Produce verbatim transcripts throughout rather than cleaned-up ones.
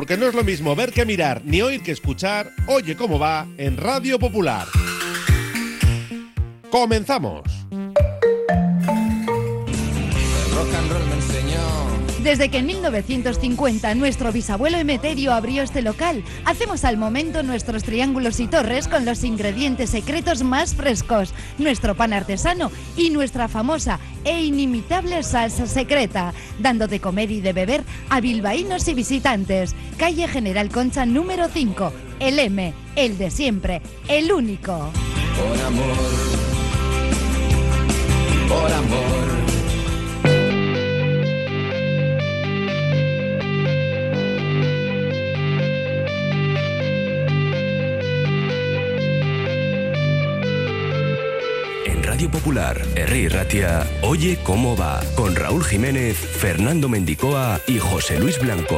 porque no es lo mismo ver que mirar, ni oír que escuchar. Oye cómo va en Radio Popular. ¡Comenzamos! Desde que en mil novecientos cincuenta nuestro bisabuelo Emeterio abrió este local, hacemos al momento nuestros triángulos y torres con los ingredientes secretos más frescos, nuestro pan artesano y nuestra famosa e inimitable salsa secreta, dando de comer y de beber a bilbaínos y visitantes. Calle General Concha número cinco, el M, el de siempre, el único. Por amor, por amor. Radio Popular, Herri Ratia, Oye cómo va, con Raúl Jiménez, Fernando Mendicoa y José Luis Blanco.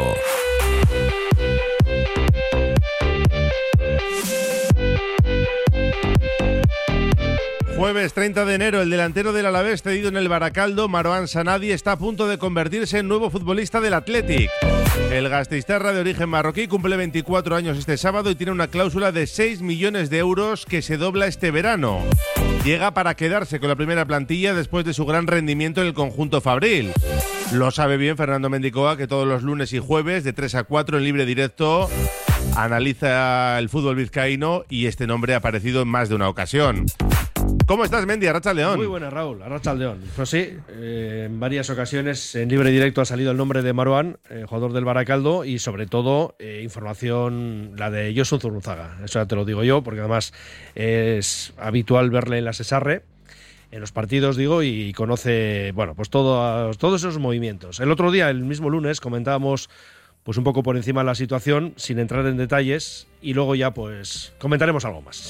Jueves treinta de enero, el delantero del Alavés cedido en el Baracaldo, Marouane Sanadi, está a punto de convertirse en nuevo futbolista del Athletic. El gasteiztarra de origen marroquí cumple veinticuatro años este sábado y tiene una cláusula de seis millones de euros que se dobla este verano. Llega para quedarse con la primera plantilla después de su gran rendimiento en el conjunto fabril. Lo sabe bien Fernando Mendicoa, que todos los lunes y jueves de tres a cuatro en libre directo analiza el fútbol vizcaíno y este nombre ha aparecido en más de una ocasión. ¿Cómo estás, Mendy? Arratsaldeón. Muy buenas, Raúl. Arratsaldeón. Pues sí, eh, en varias ocasiones en libre directo ha salido el nombre de Marouane, eh, jugador del Baracaldo, y sobre todo eh, información, la de Josu Zurruzaga. Eso ya te lo digo yo, porque además es habitual verle en la Sesarre, en los partidos, digo, y conoce, bueno, pues todo, todos esos movimientos. El otro día, el mismo lunes, comentábamos pues un poco por encima la situación, sin entrar en detalles, y luego ya pues comentaremos algo más.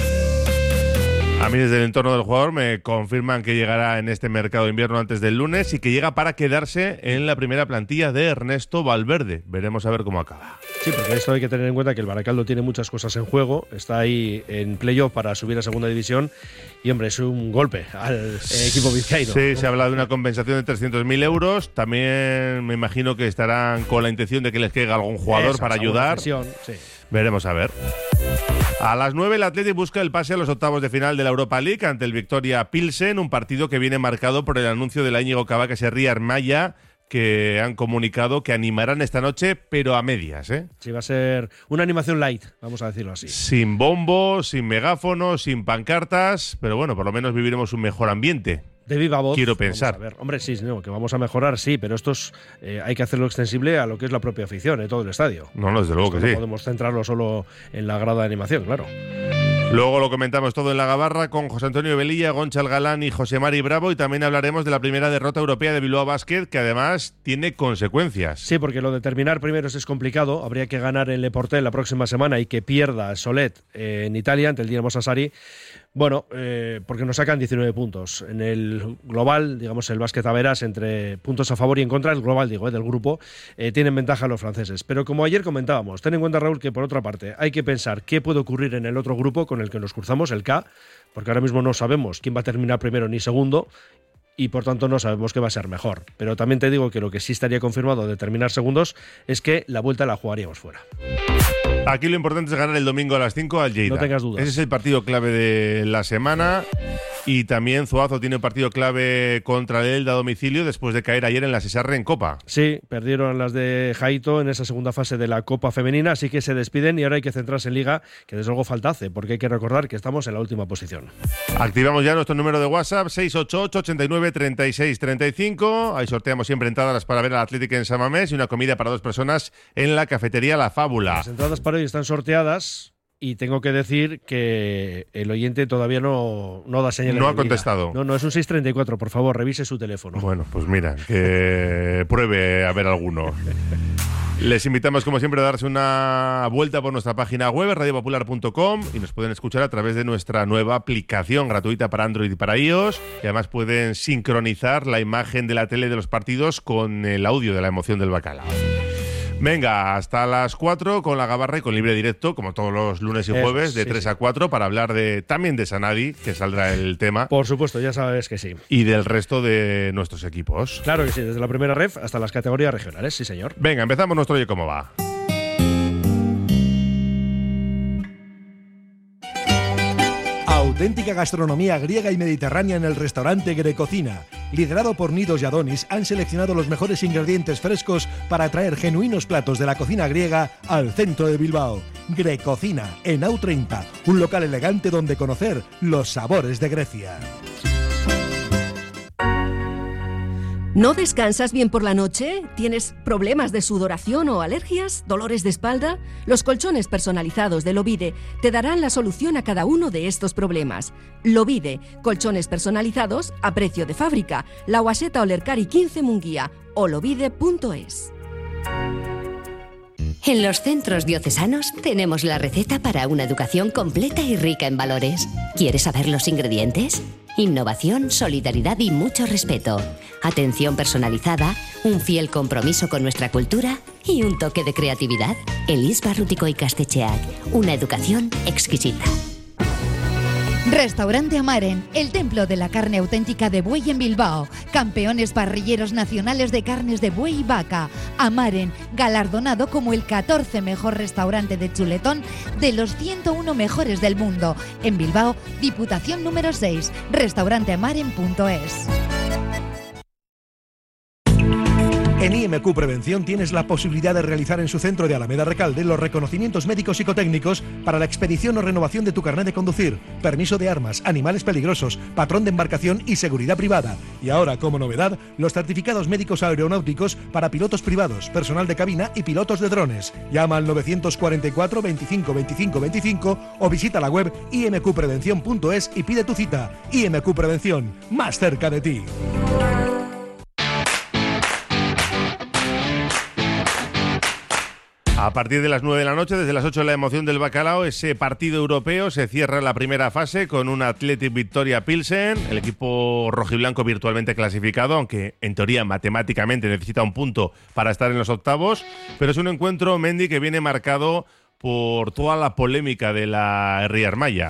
A mí desde el entorno del jugador me confirman que llegará en este mercado de invierno antes del lunes y que llega para quedarse en la primera plantilla de Ernesto Valverde. Veremos a ver cómo acaba. Sí, porque esto hay que tener en cuenta que el Baracaldo tiene muchas cosas en juego, está ahí en playoff para subir a segunda división y, hombre, es un golpe al eh, equipo vizcaíno. Sí, ¿no? Se habla de una compensación de trescientos mil euros. También me imagino que estarán con la intención de que les caiga algún jugador Eso, para ayudar. Cesión, sí. Veremos a ver. A las nueve el Athletic busca el pase a los octavos de final de la Europa League ante el Victoria Pilsen, un partido que viene marcado por el anuncio de la Íñigo Cabacas y Rías Maya, que han comunicado que animarán esta noche, pero a medias, ¿eh? Sí, va a ser una animación light, vamos a decirlo así. Sin bombos, sin megáfonos, sin pancartas, pero bueno, por lo menos viviremos un mejor ambiente. De viva voz. Quiero pensar. Vamos a ver. Hombre, sí, no, que vamos a mejorar, sí, pero esto es, eh, hay que hacerlo extensible a lo que es la propia afición, eh, todo el estadio. No, no, desde luego esto que no sí. No podemos centrarlo solo en la grada de animación, claro. Luego lo comentamos todo en La Gabarra con José Antonio Velilla, Gonçal Galán y José Mari Bravo, y también hablaremos de la primera derrota europea de Bilbao Basket, que además tiene consecuencias. Sí, porque lo de terminar primero es complicado, habría que ganar en Le Portel la próxima semana y que pierda Solet eh, en Italia ante el Dinamo Sassari. Bueno, eh, porque nos sacan diecinueve puntos. En el global, digamos, el básquet a veras entre puntos a favor y en contra, el global, digo, eh, del grupo, eh, tienen ventaja los franceses. Pero como ayer comentábamos, ten en cuenta, Raúl, que por otra parte hay que pensar qué puede ocurrir en el otro grupo con el que nos cruzamos, el K, porque ahora mismo no sabemos quién va a terminar primero ni segundo, y por tanto no sabemos qué va a ser mejor. Pero también te digo que lo que sí estaría confirmado de terminar segundos es que la vuelta la jugaríamos fuera. Aquí lo importante es ganar el domingo a las cinco al Lleida. No tengas dudas. Ese es el partido clave de la semana. Y también Zuazo tiene un partido clave contra el Elda a domicilio después de caer ayer en la Sesarre en Copa. Sí, perdieron las de Jaito en esa segunda fase de la Copa Femenina, así que se despiden y ahora hay que centrarse en Liga, que desde luego falta hace, porque hay que recordar que estamos en la última posición. Activamos ya nuestro número de WhatsApp, seis ocho ocho, ochenta y nueve, treinta y seis, treinta y cinco. Ahí sorteamos siempre entradas para ver al Athletic en San Mamés y una comida para dos personas en la cafetería La Fábula. Las entradas para hoy están sorteadas. Y tengo que decir que el oyente todavía no, no da señales. No de ha contestado. No, no, es un seis treinta y cuatro, por favor, revise su teléfono. Bueno, pues mira, que pruebe a ver alguno. Les invitamos, como siempre, a darse una vuelta por nuestra página web, radio popular punto com, y nos pueden escuchar a través de nuestra nueva aplicación gratuita para Android y para iOS. Y además pueden sincronizar la imagen de la tele de los partidos con el audio de la emoción del bacalao. Venga, hasta las cuatro con La Gabarra y con libre directo, como todos los lunes y jueves, Eso, de sí, tres sí. a cuatro, para hablar de también de Sanadi, que saldrá el tema. Por supuesto, ya sabes que sí. Y del resto de nuestros equipos. Claro que sí, desde la primera ref hasta las categorías regionales, sí señor. Venga, empezamos nuestro Oye Cómo Va. Auténtica gastronomía griega y mediterránea en el restaurante Grecocina. Liderado por Nidos y Adonis, han seleccionado los mejores ingredientes frescos para traer genuinos platos de la cocina griega al centro de Bilbao. Grecocina, en A U treinta, un local elegante donde conocer los sabores de Grecia. ¿No descansas bien por la noche? ¿Tienes problemas de sudoración o alergias? ¿Dolores de espalda? Los colchones personalizados de Lovide te darán la solución a cada uno de estos problemas. Lovide, colchones personalizados a precio de fábrica. La Guaseta Olercari quince Munguía o lovide punto es. En los centros diocesanos tenemos la receta para una educación completa y rica en valores. ¿Quieres saber los ingredientes? Innovación, solidaridad y mucho respeto. Atención personalizada, un fiel compromiso con nuestra cultura y un toque de creatividad. Elis Barrutico y Castetxeak, una educación exquisita. Restaurante Amaren, el templo de la carne auténtica de buey en Bilbao. Campeones parrilleros nacionales de carnes de buey y vaca. Amaren, galardonado como el catorce mejor restaurante de chuletón de los ciento uno mejores del mundo. En Bilbao, Diputación número seis, restaurante amaren punto es. En I M Q Prevención tienes la posibilidad de realizar en su centro de Alameda Recalde los reconocimientos médicos psicotécnicos para la expedición o renovación de tu carnet de conducir, permiso de armas, animales peligrosos, patrón de embarcación y seguridad privada. Y ahora, como novedad, los certificados médicos aeronáuticos para pilotos privados, personal de cabina y pilotos de drones. Llama al novecientos cuarenta y cuatro veinticinco veinticinco veinticinco o visita la web i m q prevención punto es y pide tu cita. I M Q Prevención, más cerca de ti. A partir de las nueve de la noche, desde las ocho de la emoción del bacalao, ese partido europeo se cierra la primera fase con un Athletic Victoria Pilsen, el equipo rojiblanco virtualmente clasificado, aunque en teoría matemáticamente necesita un punto para estar en los octavos, pero es un encuentro, Mendy, que viene marcado por toda la polémica de la Ría Armaya.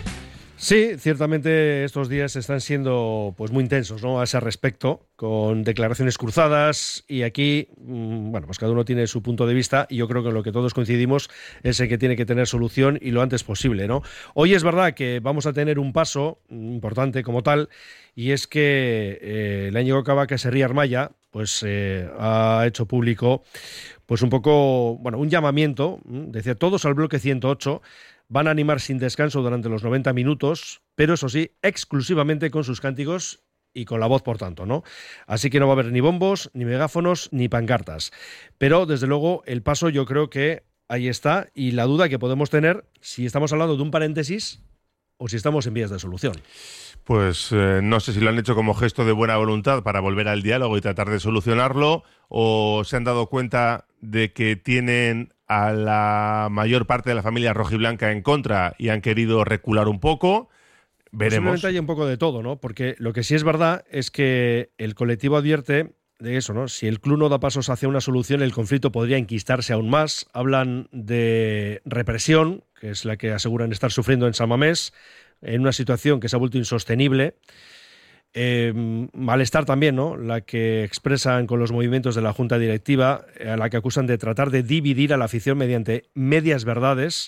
Sí, ciertamente estos días están siendo pues muy intensos, ¿no?, a ese respecto, con declaraciones cruzadas y aquí, bueno, pues cada uno tiene su punto de vista y yo creo que lo que todos coincidimos es en que tiene que tener solución y lo antes posible, ¿no? Hoy es verdad que vamos a tener un paso importante como tal y es que eh, la Íñigo Cabacas Ría Armaya pues eh, ha hecho público pues un poco, bueno, un llamamiento, decía todos al bloque ciento ocho. Van a animar sin descanso durante los noventa minutos, pero eso sí, exclusivamente con sus cánticos y con la voz, por tanto, ¿no? Así que no va a haber ni bombos, ni megáfonos, ni pancartas. Pero, desde luego, el paso yo creo que ahí está y la duda que podemos tener si estamos hablando de un paréntesis o si estamos en vías de solución. Pues eh, no sé si lo han hecho como gesto de buena voluntad para volver al diálogo y tratar de solucionarlo, o se han dado cuenta de que tienen a la mayor parte de la familia rojiblanca en contra y han querido recular un poco. Veremos. Posiblemente hay un poco de todo, ¿no? Porque lo que sí es verdad es que el colectivo advierte de eso, ¿no? Si el club no da pasos hacia una solución, el conflicto podría enquistarse aún más. Hablan de represión, que es la que aseguran estar sufriendo en San Mamés, en una situación que se ha vuelto insostenible. Eh, malestar también, ¿no?, la que expresan con los movimientos de la Junta Directiva, a la que acusan de tratar de dividir a la afición mediante medias verdades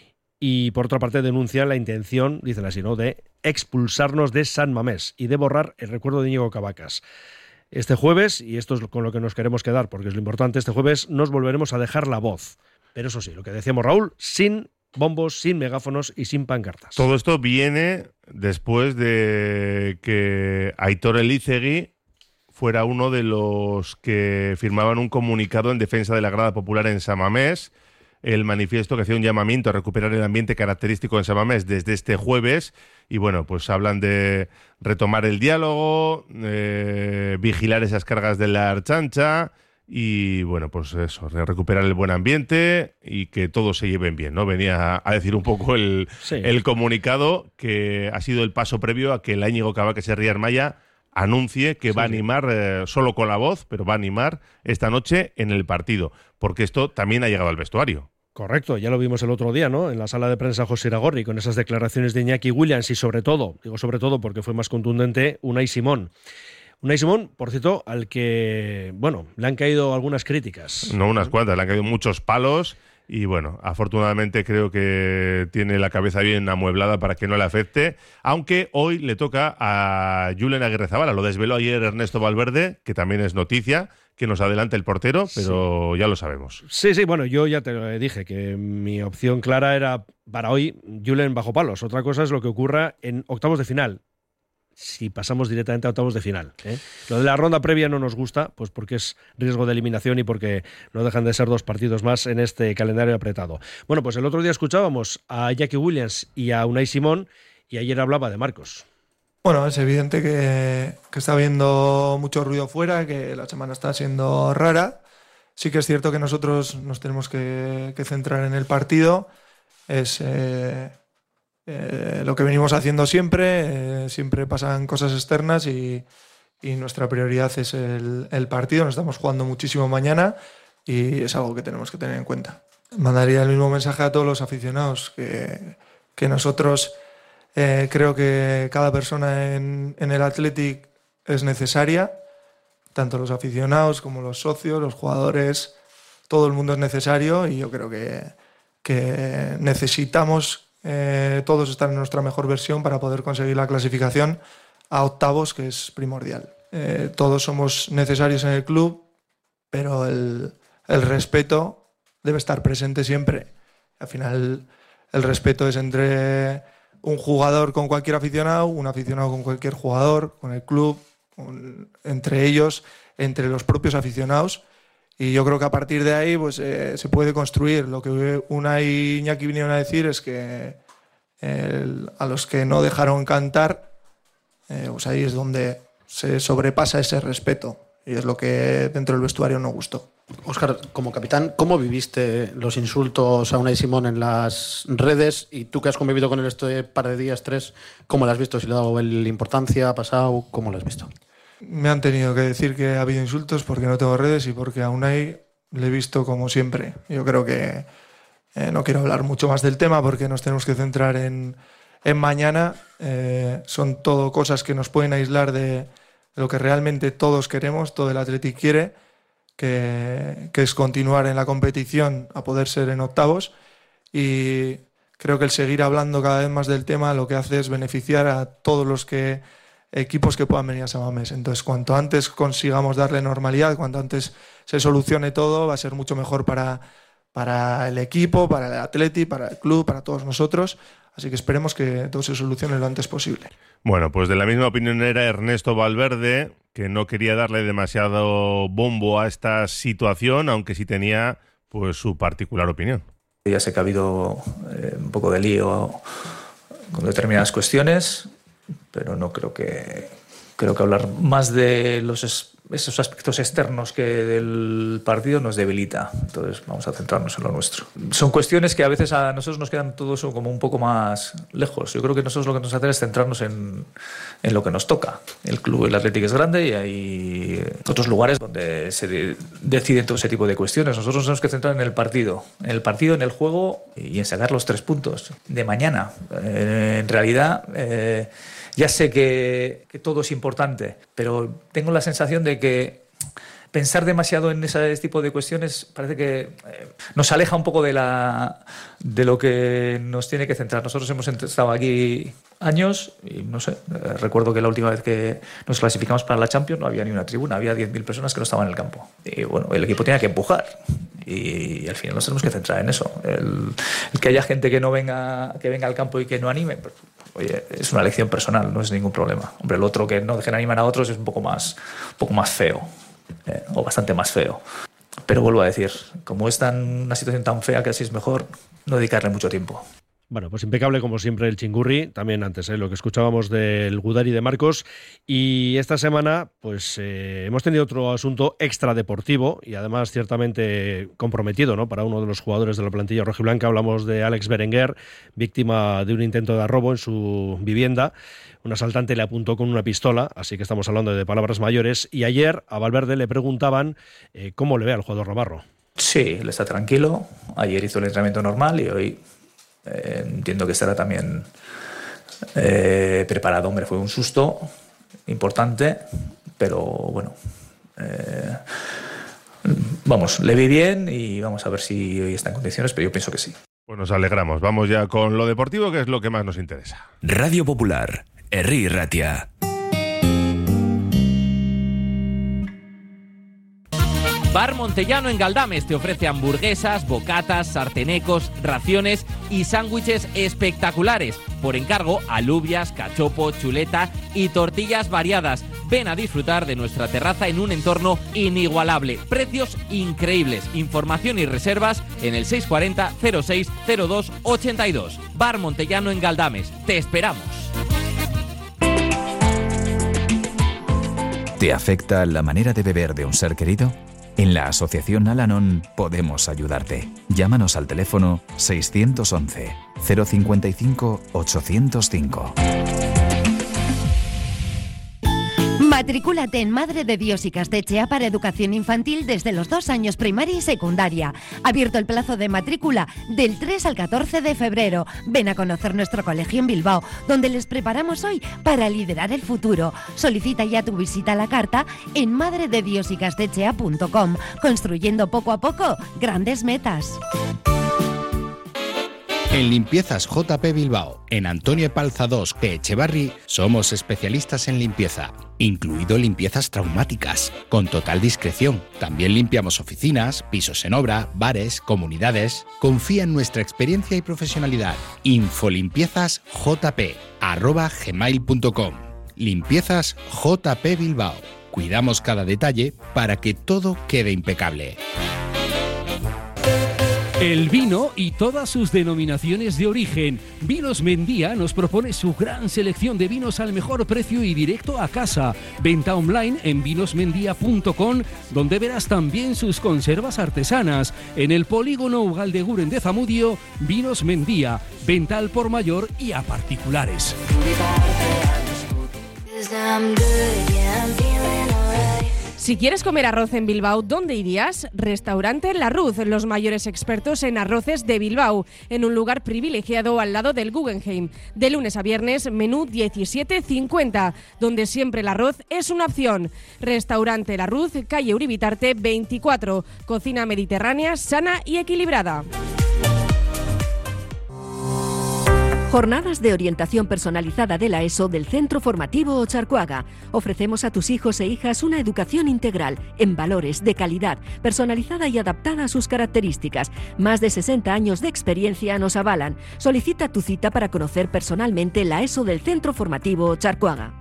y, por otra parte, denuncian la intención, dicen así, ¿no?, de expulsarnos de San Mamés y de borrar el recuerdo de Íñigo Cabacas. Este jueves, y esto es con lo que nos queremos quedar, porque es lo importante, este jueves nos volveremos a dejar la voz. Pero eso sí, lo que decíamos, Raúl, sin bombos, sin megáfonos y sin pancartas. Todo esto viene después de que Aitor Elizegui fuera uno de los que firmaban un comunicado en defensa de la grada popular en San Mamés, el manifiesto que hacía un llamamiento a recuperar el ambiente característico en San Mamés desde este jueves, y bueno, pues hablan de retomar el diálogo, eh, vigilar esas cargas de la Archancha y bueno, pues eso, recuperar el buen ambiente y que todos se lleven bien, ¿no? Venía a decir un poco el, sí. el comunicado que ha sido el paso previo a que la Íñigo Cabacas Ría Armaya anuncie que sí, va a animar, eh, solo con la voz, pero va a animar esta noche en el partido, porque esto también ha llegado al vestuario. Correcto, ya lo vimos el otro día, ¿no?, en la sala de prensa José Iragorri, con esas declaraciones de Iñaki Williams y sobre todo, digo sobre todo porque fue más contundente, Unai Simón. Unai Simón, por cierto, al que, bueno, le han caído algunas críticas. No unas cuantas, le han caído muchos palos Y bueno, afortunadamente creo que tiene la cabeza bien amueblada para que no le afecte, aunque hoy le toca a Julen Aguirrezabala. Lo desveló ayer Ernesto Valverde, que también es noticia, que nos adelante el portero, pero sí, ya lo sabemos. Sí, sí, bueno, yo ya te lo dije, que mi opción clara era para hoy Julen bajo palos. Otra cosa es lo que ocurra en octavos de final, si pasamos directamente a octavos de final, ¿eh? Lo de la ronda previa no nos gusta, pues porque es riesgo de eliminación y porque no dejan de ser dos partidos más en este calendario apretado. Bueno, pues el otro día escuchábamos a Iñaki Williams y a Unai Simón, y ayer hablaba de Marcos. Bueno, es evidente que, que está habiendo mucho ruido fuera, que la semana está siendo rara. Sí que es cierto que nosotros nos tenemos que, que centrar en el partido. Es... Eh, Eh, lo que venimos haciendo siempre, eh, siempre pasan cosas externas y, y nuestra prioridad es el, el partido. Nos estamos jugando muchísimo mañana y es algo que tenemos que tener en cuenta. Mandaría el mismo mensaje a todos los aficionados, que, que nosotros eh, creo que cada persona en, en el Athletic es necesaria, tanto los aficionados como los socios, los jugadores, todo el mundo es necesario, y yo creo que, que necesitamos Eh, todos estar en nuestra mejor versión para poder conseguir la clasificación a octavos, que es primordial. Eh, todos somos necesarios en el club, pero el, el respeto debe estar presente siempre. Al final, el respeto es entre un jugador con cualquier aficionado, un aficionado con cualquier jugador, con el club, con, entre ellos, entre los propios aficionados. Y yo creo que a partir de ahí pues, eh, se puede construir. Lo que Unai y Iñaki vinieron a decir es que el, a los que no dejaron cantar, eh, pues ahí es donde se sobrepasa ese respeto. Y es lo que dentro del vestuario no gustó. Óscar, como capitán, ¿cómo viviste los insultos a Unai Simón en las redes? Y tú que has convivido con él este par de días, tres, ¿cómo lo has visto? ¿Si le ha dado él importancia? ¿Ha pasado? ¿Cómo lo has visto? Me han tenido que decir que ha habido insultos porque no tengo redes y porque a Unai le he visto como siempre. Yo creo que eh, no quiero hablar mucho más del tema porque nos tenemos que centrar en, en mañana. Eh, son todo cosas que nos pueden aislar de, de lo que realmente todos queremos, todo el Athletic quiere, que, que es continuar en la competición a poder ser en octavos. Y creo que el seguir hablando cada vez más del tema lo que hace es beneficiar a todos los que equipos que puedan venir a San Mamés. Entonces, cuanto antes consigamos darle normalidad, cuanto antes se solucione todo, va a ser mucho mejor para, para el equipo, para el Athletic, para el club, para todos nosotros. Así que esperemos que todo se solucione lo antes posible. Bueno, pues de la misma opinión era Ernesto Valverde, que no quería darle demasiado bombo a esta situación, aunque sí tenía pues su particular opinión. Ya sé que ha habido eh, un poco de lío con determinadas cuestiones, pero no creo que creo que hablar más de los es, esos aspectos externos que del partido nos debilita. Entonces vamos a centrarnos en lo nuestro. Son cuestiones que a veces a nosotros nos quedan todo eso como un poco más lejos. Yo creo que nosotros lo que nos hace es centrarnos en, en lo que nos toca. El club, el Athletic es grande y hay otros lugares donde se de, deciden todo ese tipo de cuestiones. Nosotros nos tenemos que centrar en el partido, en el partido, en el juego y en sacar los tres puntos de mañana. Eh, en realidad eh, ya sé que, que todo es importante, pero tengo la sensación de que pensar demasiado en ese tipo de cuestiones parece que eh, nos aleja un poco de, la, de lo que nos tiene que centrar. Nosotros hemos estado aquí años y no sé, eh, recuerdo que la última vez que nos clasificamos para la Champions no había ni una tribuna, había diez mil personas que no estaban en el campo. Y bueno, el equipo tenía que empujar. Y, y al final nos tenemos que centrar en eso. El, el que haya gente que no venga, que venga al campo y que no anime, pues, oye, es una elección personal, no es ningún problema. Hombre, el otro que no dejen animar a otros es un poco más, un poco más feo, eh, o bastante más feo. Pero vuelvo a decir, como es tan, una situación tan fea, que así es mejor no dedicarle mucho tiempo. Bueno, pues impecable como siempre el Chingurri, también antes, ¿eh? Lo que escuchábamos del Gudari de Marcos. Y esta semana pues eh, hemos tenido otro asunto extradeportivo y además ciertamente comprometido, ¿no?, para uno de los jugadores de la plantilla rojiblanca. Hablamos de Alex Berenguer, víctima de un intento de robo en su vivienda. Un asaltante le apuntó con una pistola, así que estamos hablando de palabras mayores. Y ayer a Valverde le preguntaban eh, cómo le ve al jugador navarro. Sí, él está tranquilo. Ayer hizo el entrenamiento normal y hoy Eh, entiendo que estará también eh, preparado. Hombre, fue un susto importante, pero bueno, eh, vamos, le vi bien y vamos a ver si hoy está en condiciones, pero yo pienso que sí. Pues nos alegramos. Vamos ya con lo deportivo, que es lo que más nos interesa. Radio Popular, Herri Ratia. Bar Montellano en Galdames te ofrece hamburguesas, bocatas, sartenecos, raciones y sándwiches espectaculares. Por encargo, alubias, cachopo, chuleta y tortillas variadas. Ven a disfrutar de nuestra terraza en un entorno inigualable. Precios increíbles. Información y reservas en el seis cuatro cero cero seis cero dos ochenta y dos. Bar Montellano en Galdames. Te esperamos. ¿Te afecta la manera de beber de un ser querido? En la Asociación Al-Anon podemos ayudarte. Llámanos al teléfono seiscientos once, cero cincuenta y cinco, ochocientos cinco. Matricúlate en Madre de Dios y Castechea para educación infantil desde los dos años primaria y secundaria. Abierto el plazo de matrícula del tres al catorce de febrero. Ven a conocer nuestro colegio en Bilbao, donde les preparamos hoy para liderar el futuro. Solicita ya tu visita a la carta en madre de dios y castechea punto com, construyendo poco a poco grandes metas. En Limpiezas J P Bilbao, en Antonio Epalza dos, Echevarri, somos especialistas en limpieza, incluido limpiezas traumáticas, con total discreción. También limpiamos oficinas, pisos en obra, bares, comunidades. Confía en nuestra experiencia y profesionalidad. Infolimpiezas jp arroba gmail punto com. Limpiezas J P Bilbao. Cuidamos cada detalle para que todo quede impecable. El vino y todas sus denominaciones de origen. Vinos Mendía nos propone su gran selección de vinos al mejor precio y directo a casa. Venta online en vinos mendía punto com, donde verás también sus conservas artesanas. En el polígono Ugaldeguren de Zamudio, Vinos Mendía. Venta al por mayor y a particulares. Si quieres comer arroz en Bilbao, ¿dónde irías? Restaurante La Ruz, los mayores expertos en arroces de Bilbao, en un lugar privilegiado al lado del Guggenheim. De lunes a viernes, menú diecisiete cincuenta, donde siempre el arroz es una opción. Restaurante La Ruz, calle Uribitarte veinticuatro, cocina mediterránea, sana y equilibrada. Jornadas de orientación personalizada de la ESO del Centro Formativo Ocharcoaga. Ofrecemos a tus hijos e hijas una educación integral, en valores, de calidad, personalizada y adaptada a sus características. Más de sesenta años de experiencia nos avalan. Solicita tu cita para conocer personalmente la ESO del Centro Formativo Ocharcoaga.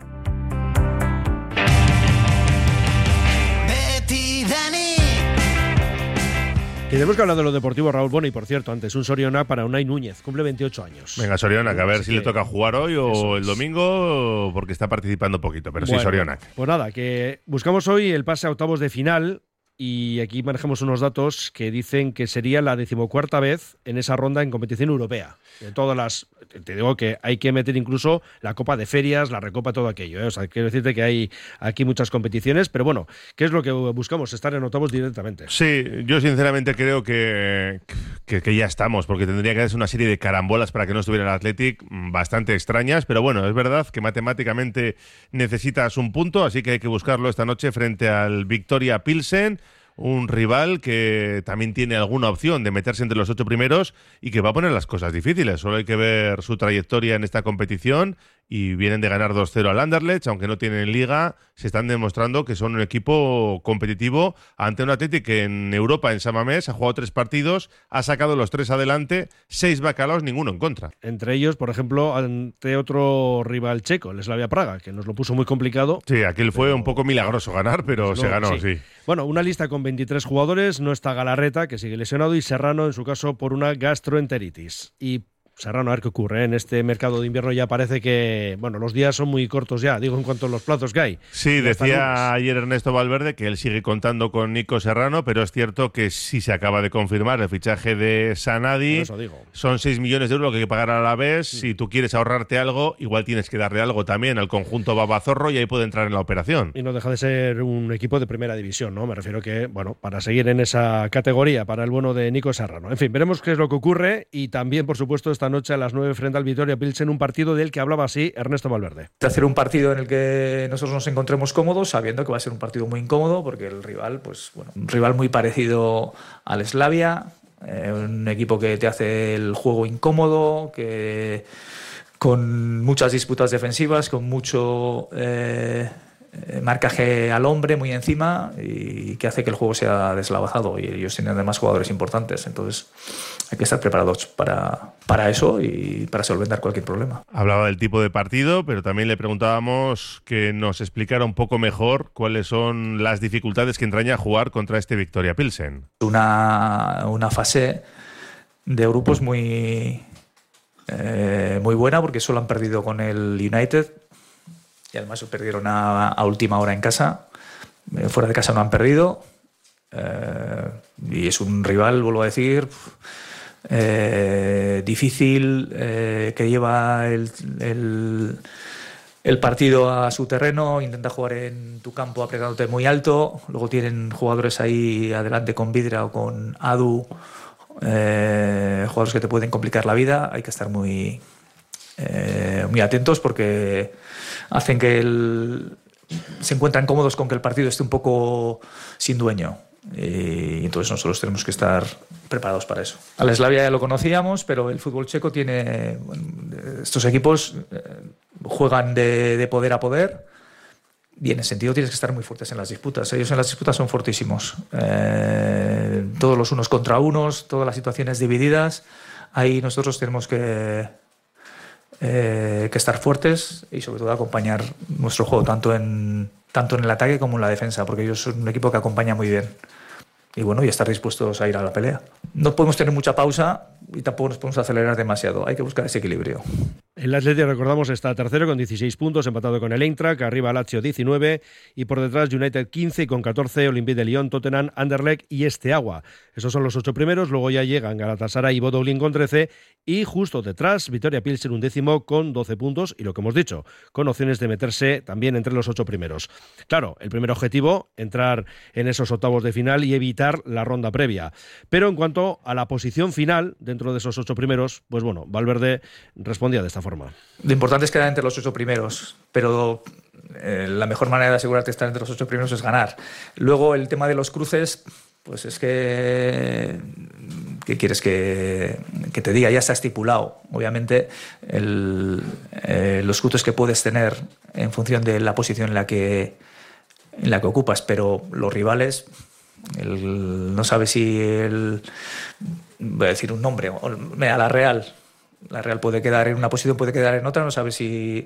Tenemos que hablar de lo deportivo, Raúl. Bueno, y por cierto, antes un Soriona para Unai Núñez, cumple veintiocho años. Venga, Soriona, que a ver Así si que le toca jugar hoy o el domingo, porque está participando poquito, pero bueno, sí, Soriona. Pues nada, que buscamos hoy el pase a octavos de final y aquí manejamos unos datos que dicen que sería la decimocuarta vez en esa ronda en competición europea. De todas las, te digo que hay que meter incluso la Copa de Ferias, la Recopa, todo aquello, ¿eh? O sea, quiero decirte que hay aquí muchas competiciones, pero bueno, ¿qué es lo que buscamos? Estar en octavos directamente. Sí, yo sinceramente creo que, que, que ya estamos, porque tendría que hacerse una serie de carambolas para que no estuviera el Athletic bastante extrañas, pero bueno, es verdad que matemáticamente necesitas un punto, así que hay que buscarlo esta noche frente al Victoria Pilsen, un rival que también tiene alguna opción de meterse entre los ocho primeros y que va a poner las cosas difíciles. Solo hay que ver su trayectoria en esta competición y vienen de ganar dos cero al Anderlecht, aunque no tienen liga, se están demostrando que son un equipo competitivo ante un Athletic que en Europa, en San Mamés, ha jugado tres partidos, ha sacado los tres adelante, seis bacalaos, ninguno en contra. Entre ellos, por ejemplo, ante otro rival checo, el Slavia Praga, que nos lo puso muy complicado. Sí, aquel fue un poco milagroso ganar, pero pues se no, ganó, sí. sí. Bueno, una lista con veintitrés jugadores, no está Galarreta, que sigue lesionado, y Serrano, en su caso, por una gastroenteritis. Y Serrano, a ver qué ocurre, ¿eh? En este mercado de invierno ya parece que, bueno, los días son muy cortos ya, digo, en cuanto a los plazos que hay. Sí, decía ayer Ernesto Valverde que él sigue contando con Nico Serrano, pero es cierto que sí se acaba de confirmar el fichaje de Sanadi. Eso digo. Son seis millones de euros lo que hay que pagar a la vez. Sí. Si tú quieres ahorrarte algo, igual tienes que darle algo también al conjunto Babazorro y ahí puede entrar en la operación. Y no deja de ser un equipo de primera división, ¿no? Me refiero que, bueno, para seguir en esa categoría, para el bueno de Nico Serrano. En fin, veremos qué es lo que ocurre y también, por supuesto, esta esta noche a las nueve frente al Vitoria Pilsen, un partido del que hablaba así Ernesto Valverde. De hacer un partido en el que nosotros nos encontremos cómodos, sabiendo que va a ser un partido muy incómodo, porque el rival, pues bueno, un rival muy parecido al Slavia, eh, un equipo que te hace el juego incómodo, que con muchas disputas defensivas, con mucho eh, marcaje al hombre muy encima y que hace que el juego sea deslavazado, y ellos tienen además jugadores importantes, entonces hay que estar preparados para, para eso y para solventar cualquier problema. Hablaba del tipo de partido, pero también le preguntábamos que nos explicara un poco mejor cuáles son las dificultades que entraña jugar contra este Victoria Pilsen. Una, una fase de grupos muy, eh, muy buena, porque solo han perdido con el United y además perdieron a, a última hora en casa. Eh, fuera de casa no han perdido, eh, y es un rival, vuelvo a decir, eh, difícil, eh, que lleva el, el, el partido a su terreno, intenta jugar en tu campo apretándote muy alto. Luego tienen jugadores ahí adelante con Vidra o con Adu, eh, jugadores que te pueden complicar la vida. Hay que estar muy, eh, muy atentos, porque hacen que el, se encuentran cómodos con que el partido esté un poco sin dueño. Y entonces nosotros tenemos que estar preparados para eso. Al Slavia ya lo conocíamos, pero el fútbol checo tiene... Bueno, estos equipos juegan de, de poder a poder, y en ese sentido tienes que estar muy fuertes en las disputas. Ellos en las disputas son fortísimos. Eh, todos los unos contra unos, todas las situaciones divididas. Ahí nosotros tenemos que... Eh, que estar fuertes y sobre todo acompañar nuestro juego tanto en, tanto en el ataque como en la defensa, porque ellos son un equipo que acompaña muy bien. Y bueno, y estar dispuestos a ir a la pelea. No podemos tener mucha pausa y tampoco nos podemos acelerar demasiado. Hay que buscar ese equilibrio. El Atleti, recordamos, está tercero con dieciséis puntos, empatado con el Eintracht, arriba Lazio diecinueve y por detrás United quince y con catorce Olympique de Lyon, Tottenham, Anderlecht y Steaua. Esos son los ocho primeros, luego ya llegan Galatasaray y Bodo Glimt con trece y justo detrás Victoria Pilsen un décimo con doce puntos y lo que hemos dicho, con opciones de meterse también entre los ocho primeros. Claro, el primer objetivo, entrar en esos octavos de final y evitar la ronda previa. Pero en cuanto a la posición final dentro de esos ocho primeros, pues bueno, Valverde respondía de esta forma. Lo importante es quedar entre los ocho primeros, pero eh, la mejor manera de asegurarte de estar entre los ocho primeros es ganar. Luego el tema de los cruces, pues es que... ¿Qué quieres que, que te diga? Ya está estipulado. Obviamente el, eh, los cruces que puedes tener en función de la posición en la que, en la que ocupas, pero los rivales... El, no sabe si el... Voy a decir un nombre, mira, la Real... La Real puede quedar en una posición, puede quedar en otra, no sabe si,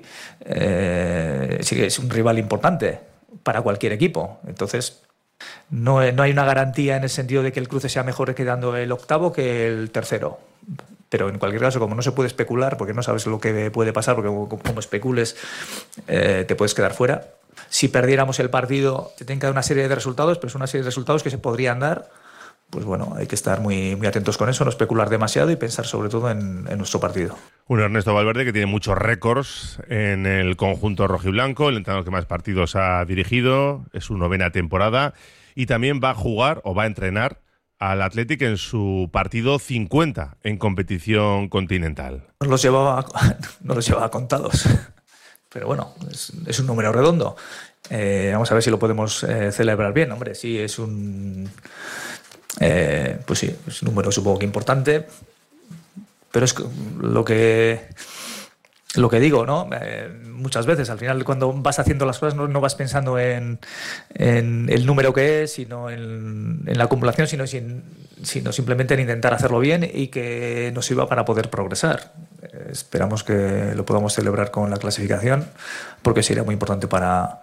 eh, si es un rival importante para cualquier equipo. Entonces, no, no hay una garantía en el sentido de que el cruce sea mejor quedando el octavo que el tercero. Pero en cualquier caso, como no se puede especular, porque no sabes lo que puede pasar, porque como, como especules, eh, te puedes quedar fuera. Si perdiéramos el partido, te tienen que dar una serie de resultados, pero es una serie de resultados que se podrían dar. Pues bueno, hay que estar muy, muy atentos con eso, no especular demasiado y pensar sobre todo en, en nuestro partido. Un Ernesto Valverde que tiene muchos récords en el conjunto rojiblanco, el entrenador que más partidos ha dirigido, es su novena temporada y también va a jugar o va a entrenar al Athletic en su partido cincuenta en competición continental. No los llevaba, no los llevaba contados, pero bueno, es, es un número redondo. Eh, vamos a ver si lo podemos eh, celebrar bien. Hombre, sí, es un... Eh, pues sí, es un número supongo que importante, pero es lo que lo que digo, ¿no? Eh, muchas veces al final cuando vas haciendo las cosas no, no vas pensando en, en el número que es, sino en, en la acumulación, sino, sin, sino simplemente en intentar hacerlo bien y que nos sirva para poder progresar. Eh, esperamos que lo podamos celebrar con la clasificación, porque sería muy importante para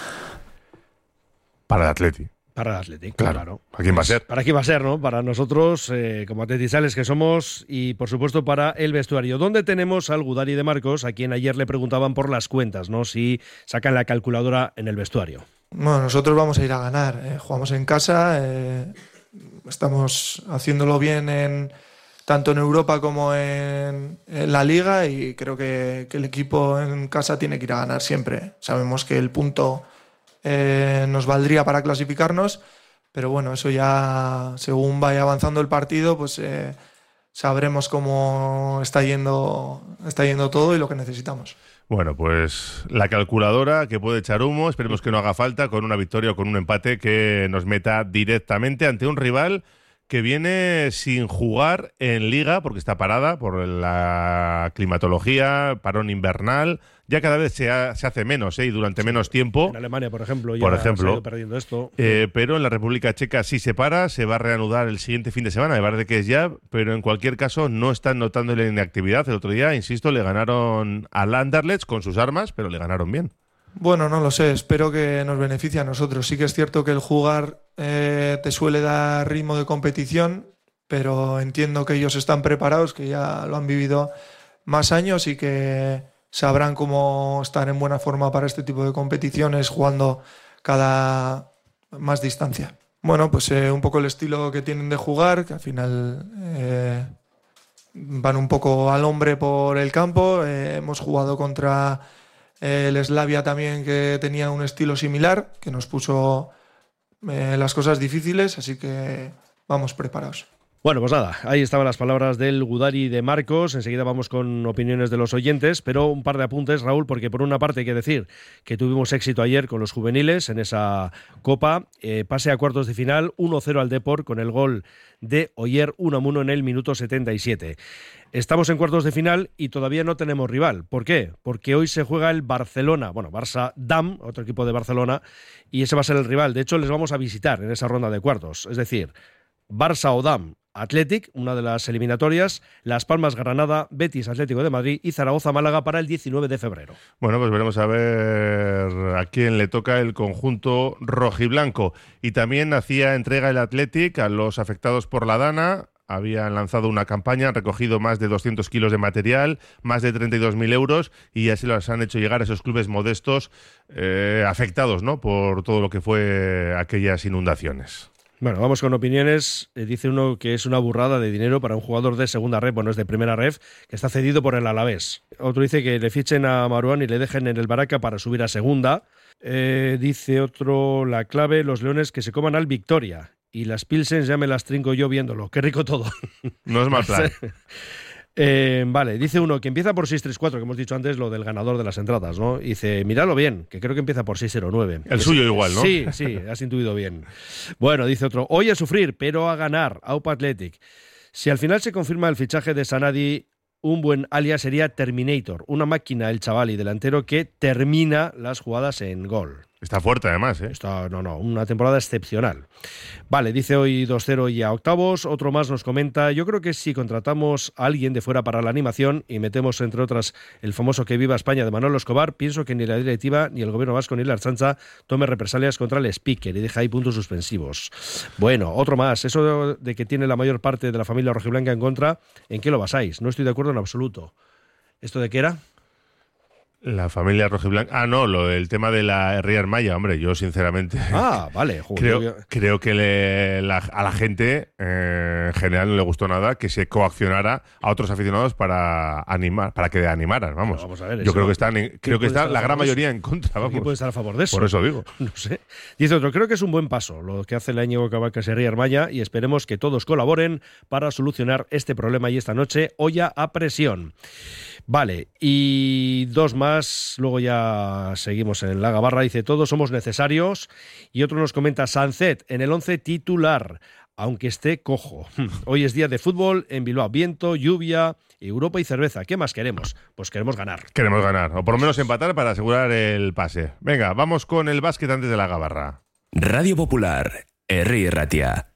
para el Atleti. Para el Athletic, claro. claro. ¿Para quién va a ser? Para quién va a ser, ¿no? Para nosotros, eh, como atletizales que somos, y por supuesto para el vestuario. ¿Dónde tenemos al Gudari de Marcos, a quien ayer le preguntaban por las cuentas, ¿no? Si sacan la calculadora en el vestuario. Bueno, nosotros vamos a ir a ganar. Eh, jugamos en casa, eh, estamos haciéndolo bien en tanto en Europa como en, en la Liga, y creo que, que el equipo en casa tiene que ir a ganar siempre. Sabemos que el punto... Eh, nos valdría para clasificarnos, pero bueno, eso ya según vaya avanzando el partido, pues eh, sabremos cómo está yendo, está yendo todo y lo que necesitamos. Bueno, pues la calculadora que puede echar humo, esperemos que no haga falta, con una victoria o con un empate que nos meta directamente ante un rival que viene sin jugar en Liga, porque está parada por la climatología, parón invernal. Ya cada vez se, ha, se hace menos, ¿eh? Y durante menos tiempo. En Alemania, por ejemplo, ya por ejemplo, se ha ido perdiendo esto. Eh, pero en la República Checa sí se para, se va a reanudar el siguiente fin de semana, me parece que es ya, pero en cualquier caso no están notando la inactividad. El otro día, insisto, le ganaron al Anderlecht con sus armas, pero le ganaron bien. Bueno, no lo sé, espero que nos beneficie a nosotros. Sí que es cierto que el jugar eh, te suele dar ritmo de competición, pero entiendo que ellos están preparados, que ya lo han vivido más años y que sabrán cómo estar en buena forma para este tipo de competiciones, jugando cada más distancia. Bueno, pues eh, un poco el estilo que tienen de jugar, que al final eh, van un poco al hombre por el campo. Eh, hemos jugado contra el Slavia también, que tenía un estilo similar, que nos puso eh, las cosas difíciles, así que vamos preparados. Bueno, pues nada, ahí estaban las palabras del Gudari de Marcos. Enseguida vamos con opiniones de los oyentes, pero un par de apuntes, Raúl, porque por una parte hay que decir que tuvimos éxito ayer con los juveniles en esa Copa. Eh, pase a cuartos de final, uno cero al Depor con el gol de Oyer Unamuno en el minuto setenta y siete. Estamos en cuartos de final y todavía no tenemos rival. ¿Por qué? Porque hoy se juega el Barcelona, bueno, Barça-Dam, otro equipo de Barcelona, y ese va a ser el rival. De hecho, les vamos a visitar en esa ronda de cuartos. Es decir, Barça o Dam Athletic, una de las eliminatorias, Las Palmas Granada, Betis Atlético de Madrid y Zaragoza Málaga para el diecinueve de febrero. Bueno, pues veremos a ver a quién le toca el conjunto rojiblanco. Y también hacía entrega el Athletic a los afectados por la Dana. Habían lanzado una campaña, han recogido más de doscientos kilos de material, más de treinta y dos mil euros, y ya se los han hecho llegar a esos clubes modestos eh, afectados, ¿no?, por todo lo que fue aquellas inundaciones. Bueno, vamos con opiniones. Eh, dice uno que es una burrada de dinero para un jugador de segunda ref, bueno, es de primera ref, que está cedido por el Alavés. Otro dice que le fichen a Marouane y le dejen en el Baraca para subir a segunda. Eh, dice otro, la clave, los leones que se coman al Victoria. Y las Pilsens ya me las trinco yo viéndolo. Qué rico todo. No es mal plan. Eh, vale, dice uno que empieza por seis tres cuatro, que hemos dicho antes lo del ganador de las entradas, ¿no? Dice, míralo bien, que creo que empieza por seis cero nueve. El suyo igual, ¿no? Sí, sí, has intuido bien. Bueno, dice otro, hoy a sufrir, pero a ganar, Aupa Athletic. Si al final se confirma el fichaje de Sanadi, un buen alias sería Terminator, una máquina, el chaval y delantero que termina las jugadas en gol. Está fuerte además, ¿eh? Está, no, no, una temporada excepcional. Vale, dice hoy dos cero y a octavos. Otro más nos comenta, yo creo que si contratamos a alguien de fuera para la animación y metemos, entre otras, el famoso Que Viva España de Manolo Escobar, pienso que ni la directiva, ni el gobierno vasco, ni la Ertzaintza tome represalias contra el speaker y deja ahí puntos suspensivos. Bueno, otro más. Eso de que tiene la mayor parte de la familia rojiblanca en contra, ¿en qué lo basáis? No estoy de acuerdo en absoluto. ¿Esto de qué era? La familia rojiblanca. Ah, no, lo del tema de la Herria Maya, hombre, yo sinceramente. Ah, vale. Creo, yo... creo que le, la, a la gente eh, en general no le gustó nada que se coaccionara a otros aficionados para animar, para que animaran, vamos. Pero vamos a ver, yo creo no, que están, en, creo que está la gran mayoría en contra, vamos. ¿Quién puede estar a favor de eso? Por eso digo. No sé. Dice otro, creo que es un buen paso lo que hace la Íñigo Cabacas y Herria Maya y esperemos que todos colaboren para solucionar este problema y esta noche olla a presión. Vale, y dos más, luego ya seguimos en la gabarra. Dice, todos somos necesarios. Y otro nos comenta, Sancet en el once titular, aunque esté cojo. Hoy es día de fútbol en Bilbao, viento, lluvia, Europa y cerveza. ¿Qué más queremos? Pues queremos ganar. Queremos ganar, o por lo menos empatar para asegurar el pase. Venga, vamos con el básquet antes de la gabarra. Radio Popular, Herri Ratia.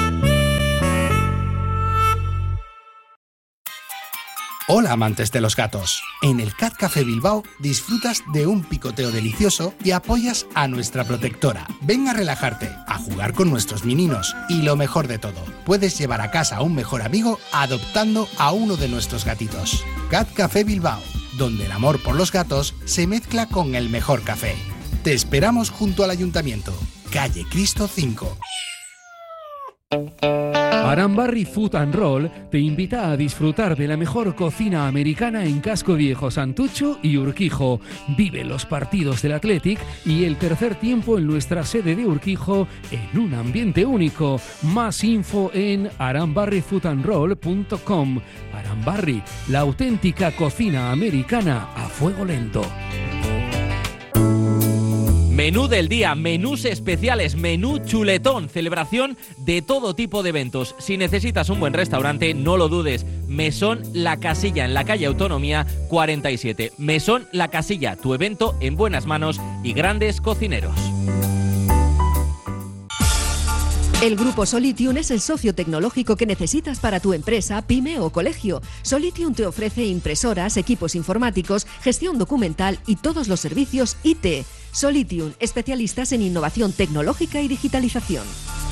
Hola amantes de los gatos. En el Cat Café Bilbao disfrutas de un picoteo delicioso y apoyas a nuestra protectora. Ven a relajarte, a jugar con nuestros mininos y lo mejor de todo, puedes llevar a casa a un mejor amigo adoptando a uno de nuestros gatitos. Cat Café Bilbao, donde el amor por los gatos se mezcla con el mejor café. Te esperamos junto al Ayuntamiento, calle Cristo cinco. Arambarri Food and Roll te invita a disfrutar de la mejor cocina americana en Casco Viejo, Santucho y Urquijo. Vive los partidos del Athletic y el tercer tiempo en nuestra sede de Urquijo en un ambiente único. Más info en arambarri food and roll punto com. Arambarri, la auténtica cocina americana a fuego lento. Menú del día, menús especiales, menú chuletón, celebración de todo tipo de eventos. Si necesitas un buen restaurante, no lo dudes. Mesón La Casilla, en la calle Autonomía cuarenta y siete. Mesón La Casilla, tu evento en buenas manos y grandes cocineros. El Grupo Solitium es el socio tecnológico que necesitas para tu empresa, pyme o colegio. Solitium te ofrece impresoras, equipos informáticos, gestión documental y todos los servicios I T. Solitium, especialistas en innovación tecnológica y digitalización.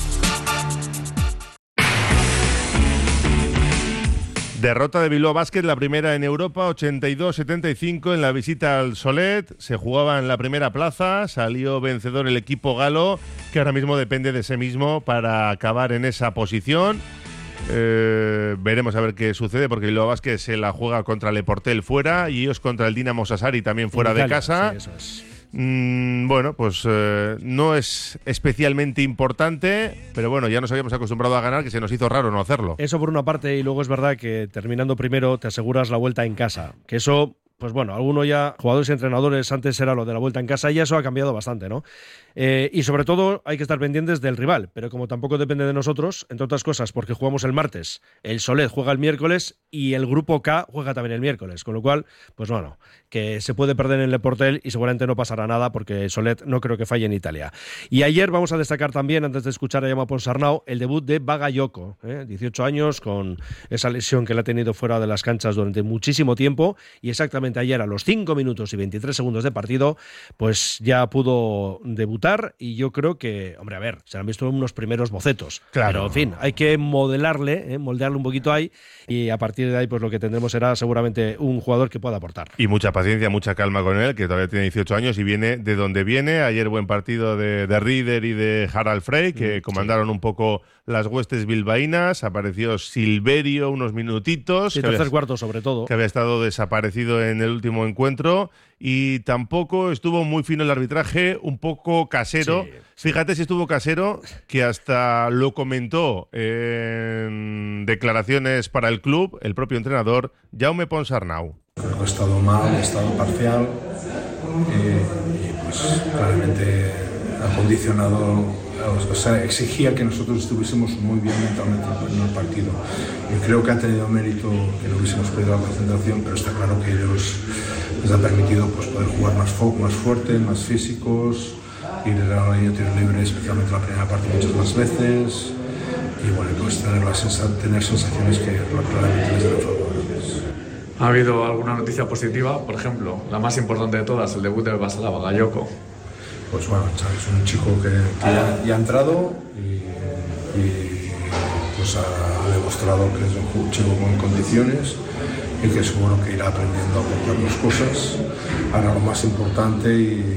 Derrota de Bilbao Basket, la primera en Europa, ochenta y dos setenta y cinco en la visita al Solet. Se jugaba en la primera plaza, salió vencedor el equipo galo, que ahora mismo depende de sí mismo para acabar en esa posición. Eh, veremos a ver qué sucede, porque Bilbao Basket se la juega contra Le Portel fuera y ellos contra el Dinamo Sassari también fuera de casa. Sí, eso es. Mm, bueno, pues eh, no es especialmente importante, pero bueno, ya nos habíamos acostumbrado a ganar, que se nos hizo raro no hacerlo. Eso por una parte, y luego es verdad que terminando primero te aseguras la vuelta en casa, que eso, pues bueno, alguno ya, jugadores y entrenadores, antes era lo de la vuelta en casa y eso ha cambiado bastante, ¿no? Eh, y sobre todo hay que estar pendientes del rival, pero como tampoco depende de nosotros, entre otras cosas, porque jugamos el martes, el Solet juega el miércoles y el Grupo K juega también el miércoles, con lo cual, pues bueno, que se puede perder en Le Portel y seguramente no pasará nada porque Solet no creo que falle en Italia. Y ayer vamos a destacar también, antes de escuchar a Jaume Ponsarnau, el debut de Bagayoko, ¿eh? dieciocho años, con esa lesión que le ha tenido fuera de las canchas durante muchísimo tiempo, y exactamente ayer a los cinco minutos y veintitrés segundos de partido, pues ya pudo debutar. Y yo creo que, hombre, a ver, se han visto unos primeros bocetos. Claro. Pero, en fin, hay que modelarle, ¿eh? moldearle un poquito ahí, y a partir de ahí, pues lo que tendremos será seguramente un jugador que pueda aportar. Y mucha paciencia, mucha calma con él, que todavía tiene dieciocho años y viene de donde viene. Ayer buen partido de, de Rieder y de Harald Frey, que mm, comandaron sí. un poco las huestes bilbaínas. Apareció Silverio unos minutitos. Sí, tercer había, cuarto sobre todo. Que había estado desaparecido en el último encuentro. Y tampoco estuvo muy fino el arbitraje, un poco casero. Sí, sí. Fíjate si estuvo casero, que hasta lo comentó en declaraciones para el club el propio entrenador Jaume Ponsarnau. Creo que ha estado mal, ha estado parcial eh, y pues claramente ha condicionado, o sea, exigía que nosotros estuviésemos muy bien mentalmente en el partido. Y creo que ha tenido mérito que no hubiésemos perdido la concentración, pero está claro que ellos les ha permitido pues, poder jugar más, fo- más fuerte, más físicos, ir a la línea de tiro libre, especialmente la primera parte muchas más veces, y bueno, pues tener, la sensa- tener sensaciones que claramente les dan favorables. Ha habido alguna noticia positiva, por ejemplo, la más importante de todas, el debut de Basala Bagayoko. Pues bueno, es un chico que, que ya, ya ha entrado y, y pues ha, ha demostrado que es un chico con condiciones y que seguro que irá aprendiendo a aportarnos cosas. Ahora lo más importante y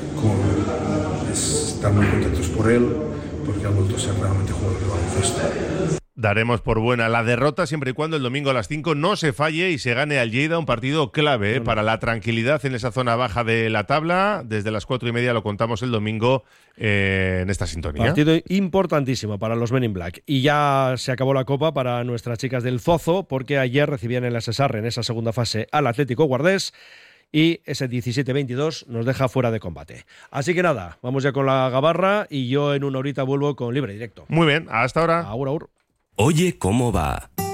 con, es estar muy contentos por él, porque ha vuelto a ser realmente jugador de baloncesto. Daremos por buena la derrota siempre y cuando el domingo a las cinco no se falle y se gane al Lleida, un partido clave ¿eh? para la tranquilidad en esa zona baja de la tabla. Desde las cuatro y media lo contamos el domingo eh, en esta sintonía. Partido importantísimo para los Men in Black. Y ya se acabó la copa para nuestras chicas del Zozo, porque ayer recibían en la Sesarre en esa segunda fase al Atlético Guardés. Y ese diecisiete veintidós nos deja fuera de combate. Así que nada, vamos ya con la gabarra y yo en una horita vuelvo con Libre Directo. Muy bien, hasta ahora. Agur, agur. Oye, ¿cómo va?